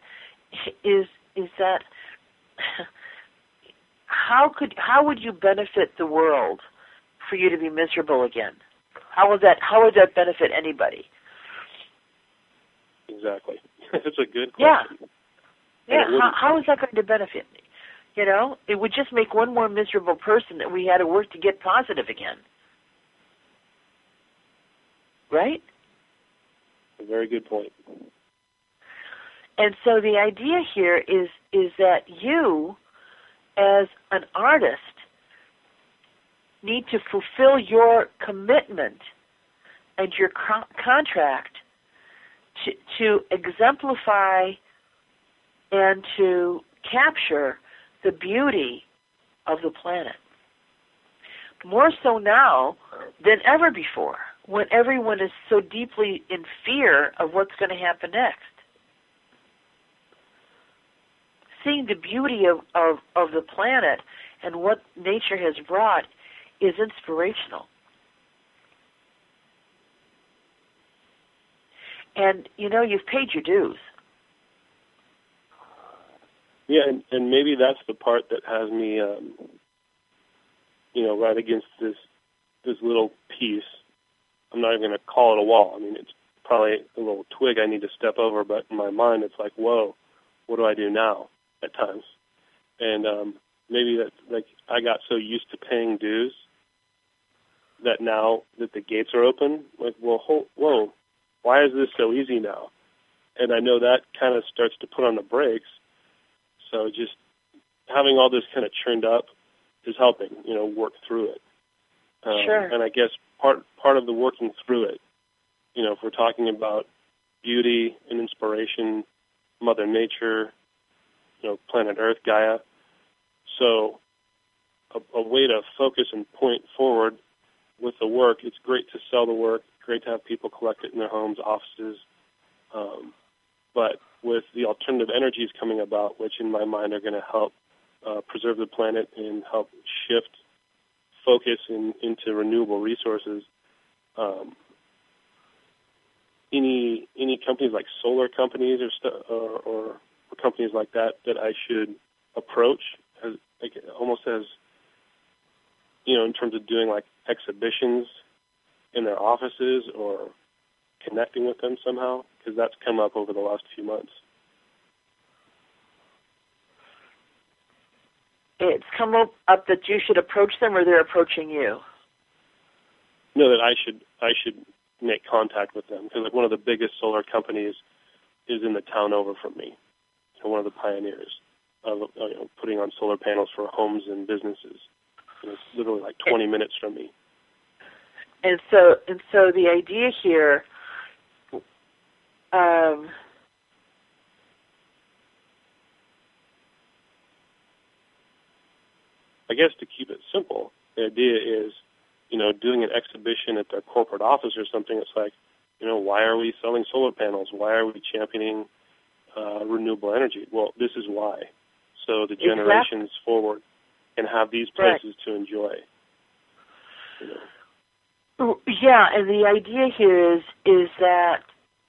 how would you benefit the world for you to be miserable again? How would that benefit anybody? Exactly. It's a good question. Yeah. How is that going to benefit me? It would just make one more miserable person that we had to work to get positive again. Right? A very good point. And so the idea here is that you, as an artist, need to fulfill your commitment and your contract to exemplify and to capture the beauty of the planet. More so now than ever before, when everyone is so deeply in fear of what's going to happen next. Seeing the beauty of the planet and what nature has brought is inspirational. And, you've paid your dues. Yeah, and maybe that's the part that has me, right against this little piece. I'm not even going to call it a wall. I mean, it's probably a little twig I need to step over, but in my mind it's like, whoa, what do I do now at times? And maybe that, like, I got so used to paying dues that now that the gates are open, like, whoa, why is this so easy now? And I know that kind of starts to put on the brakes. So just having all this kind of churned up is helping, work through it. Sure. And I guess part of the working through it, if we're talking about beauty and inspiration, Mother Nature, planet Earth, Gaia. So a way to focus and point forward with the work. It's great to sell the work, great to have people collect it in their homes, offices. But with the alternative energies coming about, which in my mind are going to help preserve the planet and help shift focus into renewable resources, any companies like solar companies or companies like that I should approach almost as in terms of doing like exhibitions in their offices or connecting with them somehow, because that's come up over the last few months. It's come up that you should approach them, or they're approaching you? No, that I should make contact with them, because like one of the biggest solar companies is in the town over from me. One of the pioneers of putting on solar panels for homes and businesses. And it's literally like 20 minutes from me. And so the idea here, I guess to keep it simple, the idea is, doing an exhibition at their corporate office or something. It's like, why are we selling solar panels? Why are we championing renewable energy? Well, this is why. So the generations forward can have these places to enjoy. Yeah, and the idea here is that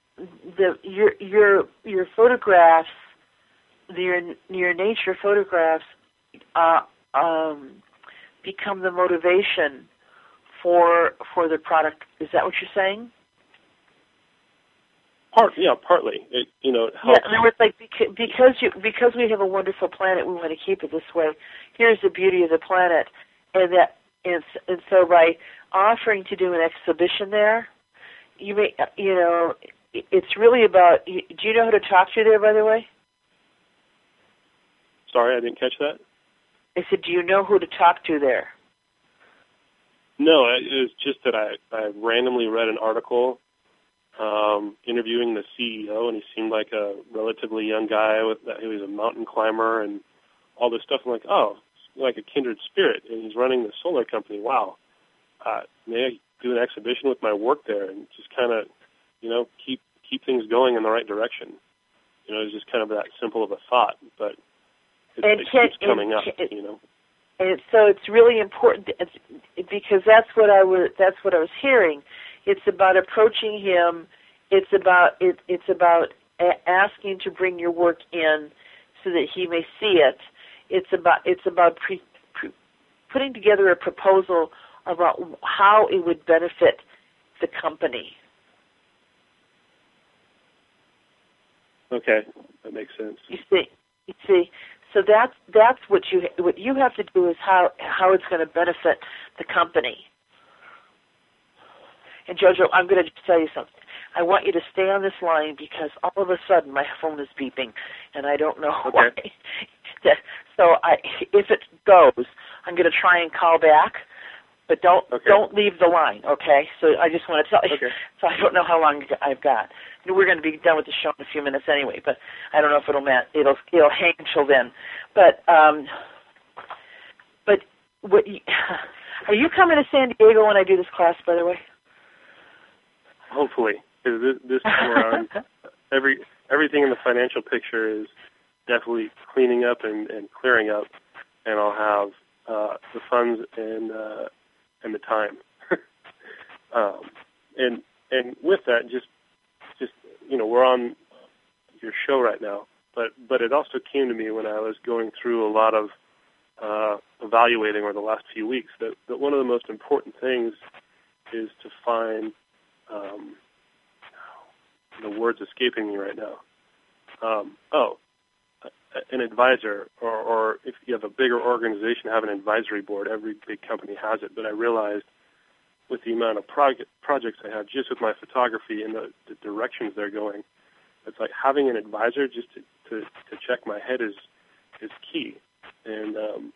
your photographs, your nature photographs, become the motivation for the product. Is that what you're saying? Partly. It helps. Yeah, in other words, like because we have a wonderful planet, we want to keep it this way. Here's the beauty of the planet, and so by offering to do an exhibition there, you may it's really about. Do you know who to talk to there, by the way? Sorry, I didn't catch that. I said, do you know who to talk to there? No, it was just that I randomly read an article interviewing the CEO, and he seemed like a relatively young guy. He was a mountain climber and all this stuff. I'm like, oh, like a kindred spirit, and he's running the solar company. Wow, may I do an exhibition with my work there and just kind of, keep things going in the right direction. It's just kind of that simple of a thought, but it keeps coming up. And so it's really important because that's what I was hearing. It's about approaching him. It's about asking to bring your work in so that he may see it. It's about putting together a proposal about how it would benefit the company. Okay, that makes sense. You see. So that's what you have to do is how it's going to benefit the company. And Jojo, I'm going to tell you something. I want you to stay on this line because all of a sudden my phone is beeping, and I don't know why. So if it goes, I'm going to try and call back, but don't leave the line, okay? So I just want to tell you. Okay. So I don't know how long I've got. We're going to be done with the show in a few minutes anyway, but I don't know if it'll hang until then. But what? Are you coming to San Diego when I do this class, by the way? Hopefully, because this is where everything in the financial picture is definitely cleaning up and clearing up, and I'll have the funds and the time. And with that, just we're on your show right now, but it also came to me when I was going through a lot of evaluating over the last few weeks that one of the most important things is to find the words escaping me right now. An advisor, or if you have a bigger organization, have an advisory board. Every big company has it, but I realized with the amount of projects I have just with my photography and the directions they're going, it's like having an advisor just to check my head is key. And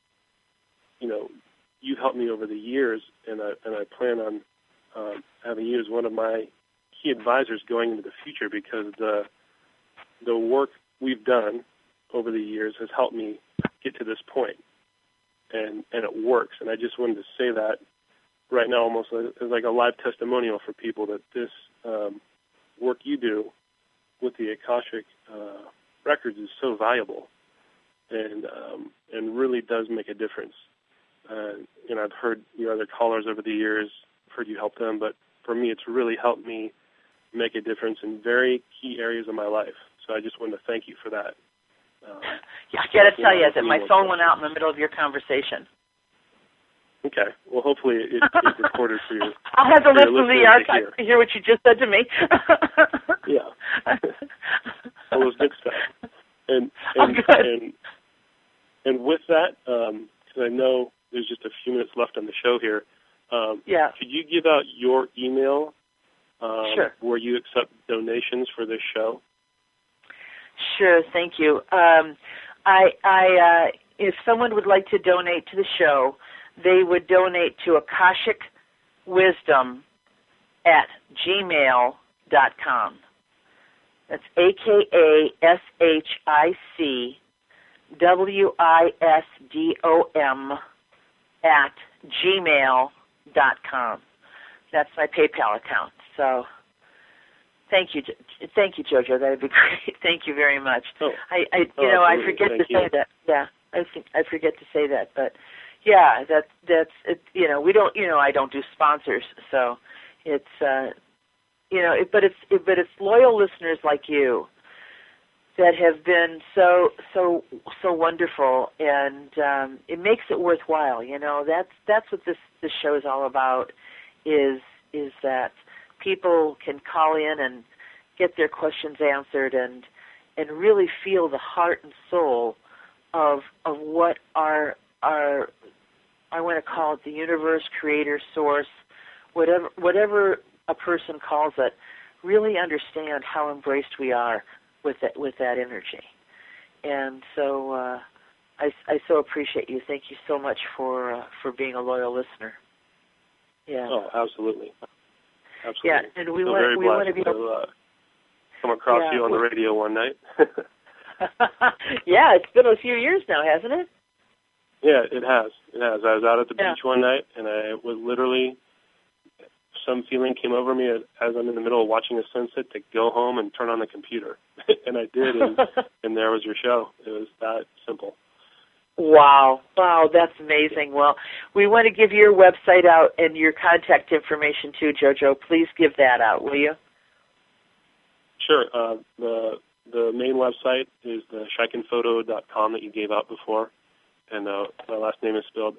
you've helped me over the years, and I plan on having you as one of my key advisors going into the future, because the work we've done over the years has helped me get to this point, and it works. And I just wanted to say that right now, almost as like a live testimonial for people, that this work you do with the Akashic records is so valuable, and really does make a difference. I've heard your other callers over the years, heard you help them, but for me, it's really helped me make a difference in very key areas of my life. So I just wanted to thank you for that. I got to tell you that my phone went out in the middle of your conversation. Okay. Well, hopefully it's recorded for you. I'll have to listen to the archive to hear what you just said to me. Yeah. All those good stuff. And with that, because I know there's just a few minutes left on the show here, could you give out your email sure. where you accept donations for this show? Sure, thank you. If someone would like to donate to the show, they would donate to AkashicWisdom@gmail.com. That's AkashicWisdom@gmail.com. That's my PayPal account. So thank you, Jojo. That would be great. Thank you very much. I forget to say that. Yeah, I forget to say that, but yeah, that's it. We don't. I don't do sponsors, so it's but it's loyal listeners like you that have been so wonderful, and it makes it worthwhile. That's what this show is all about. Is that people can call in and get their questions answered and really feel the heart and soul of what our I want to call it the universe, creator, source, whatever a person calls it, really understand how embraced we are with that energy. And so I so appreciate you. Thank you so much for being a loyal listener. Yeah. Oh, absolutely. Absolutely. Yeah, and we want to be able to come across you on the radio one night. Yeah, it's been a few years now, hasn't it? Yeah, it has. It has. I was out at the beach one night, and I was literally, some feeling came over me as I'm in the middle of watching a sunset to go home and turn on the computer. And I did, and there was your show. It was that simple. Wow, that's amazing. Well, we want to give your website out and your contact information too, Jojo. Please give that out, will you? Sure. The main website is the shaikenphoto.com that you gave out before, and my last name is spelled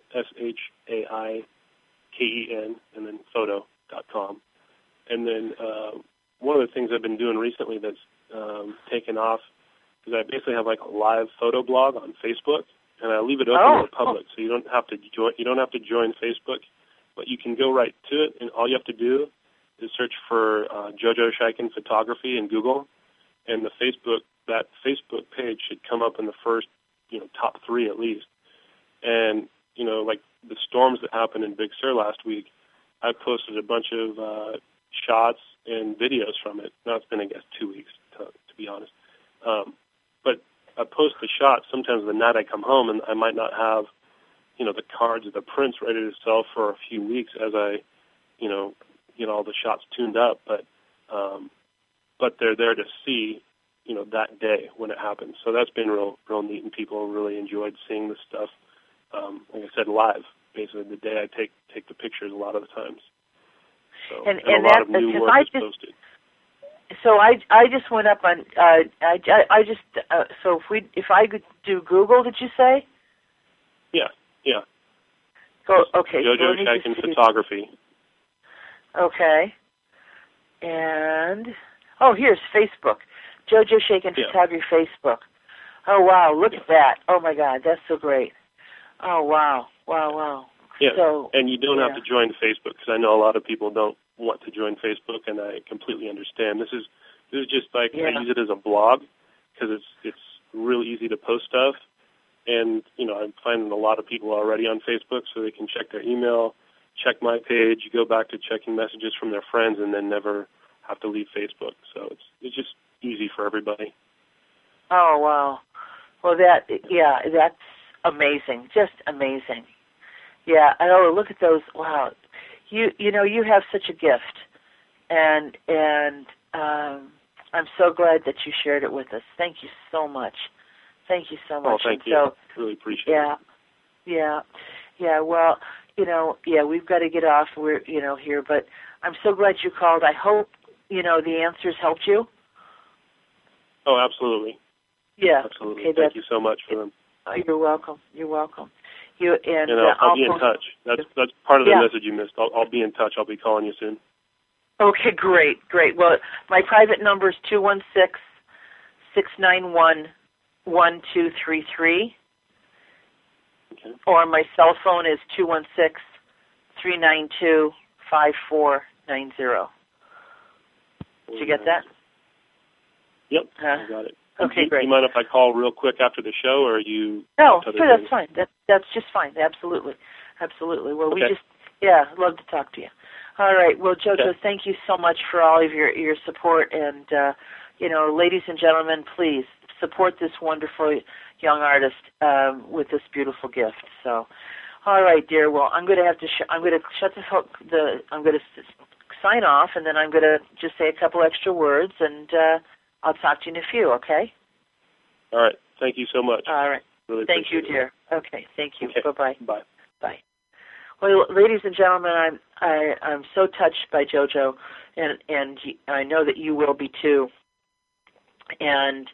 SHAIKEN, and then photo.com. And then one of the things I've been doing recently that's taken off is I basically have like a live photo blog on Facebook. And I leave it open to the public, so you don't have to join. You don't have to join Facebook, but you can go right to it. And all you have to do is search for Jojo Shaiken Photography in Google, and that Facebook page should come up in the first, top 3 at least. And like the storms that happened in Big Sur last week, I posted a bunch of shots and videos from it. Now it's been, I guess, 2 weeks to be honest, but I post the shots sometimes the night I come home, and I might not have, the cards or the prints ready to sell for a few weeks as I, get all the shots tuned up. But they're there to see, that day when it happens. So that's been real neat, and people really enjoyed seeing this stuff. Like I said, live, basically the day I take the pictures a lot of the times. So, and a lot of new work is posted. So I just went up on I just so if I could do Google, did you say? Yeah. Go okay. JoJo so Shakin Photography. Okay. And here's Facebook. JoJo Shakin Photography Facebook. Oh wow, look at that. Oh my God, that's so great. Oh wow. Yeah. So, and you don't have to join Facebook, because I know a lot of people don't want to join Facebook, and I completely understand. This is just like I use it as a blog because it's really easy to post stuff. And, I'm finding a lot of people already on Facebook, so they can check their email, check my page, go back to checking messages from their friends, and then never have to leave Facebook. So it's just easy for everybody. Oh, wow. Well, that's amazing. Just amazing. Yeah, look at those. Wow. You have such a gift. And I'm so glad that you shared it with us. Thank you so much. Thank you so much. Oh, thank you. Really appreciate it. Yeah. Well, we've got to get off. We're, here, but I'm so glad you called. I hope, the answers helped you. Oh, absolutely. Yeah. Absolutely. Okay, thank you so much for them. Oh, you're welcome. I'll be in touch. That's part of the message you missed. I'll be in touch. I'll be calling you soon. Okay, great. Well, my private number is 216-691-1233. Okay. Or my cell phone is 216-392-5490. Did you get that? Yep, I got it. Okay, great. Do you mind if I call real quick after the show, or are you... No, sure, that's fine. That's just fine. Absolutely. Well, okay. I'd love to talk to you. All right. Well, JoJo, thank you so much for all of your support. And, ladies and gentlemen, please support this wonderful young artist with this beautiful gift. So, all right, dear. Well, I'm going to have to. I'm going to shut I'm going to sign off, and then I'm going to just say a couple extra words, and I'll talk to you in a few. Okay. All right. Thank you so much. All right. Really thank you, dear. It. Okay. Thank you. Okay. Bye-bye. Bye. Bye. Well, ladies and gentlemen, I'm so touched by JoJo, and I know that you will be too. And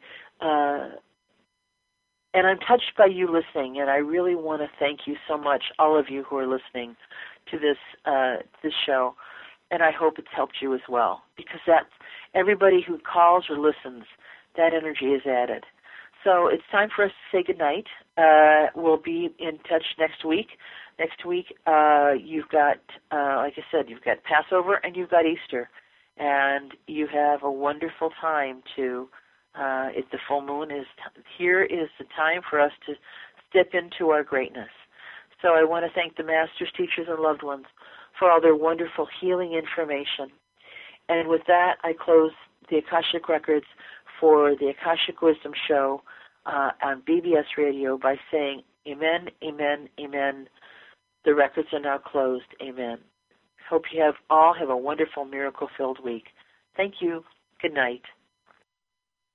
I'm touched by you listening, and I really want to thank you so much, all of you who are listening to this show. And I hope it's helped you as well, because that's everybody who calls or listens, that energy is added. So it's time for us to say goodnight. We'll be in touch next week. Next week, you've got, like I said, you've got Passover and you've got Easter. And you have a wonderful time to, if the full moon is, here is the time for us to step into our greatness. So I want to thank the masters, teachers, and loved ones for all their wonderful healing information. And with that, I close the Akashic Records for the Akashic Wisdom Show on BBS Radio by saying, Amen, Amen, Amen. The records are now closed. Amen. Hope you all have a wonderful, miracle-filled week. Thank you. Good night.